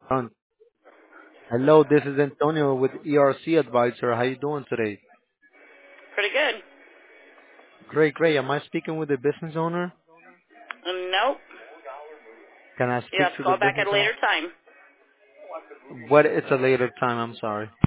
Um, Hello, this is Antonio with ERC Advisor. How you doing today? Pretty good. Great, great. Am I speaking with the business owner? Nope. Can I You speak have to to the call back business at a owner? later time. What? It's a later time. I'm sorry.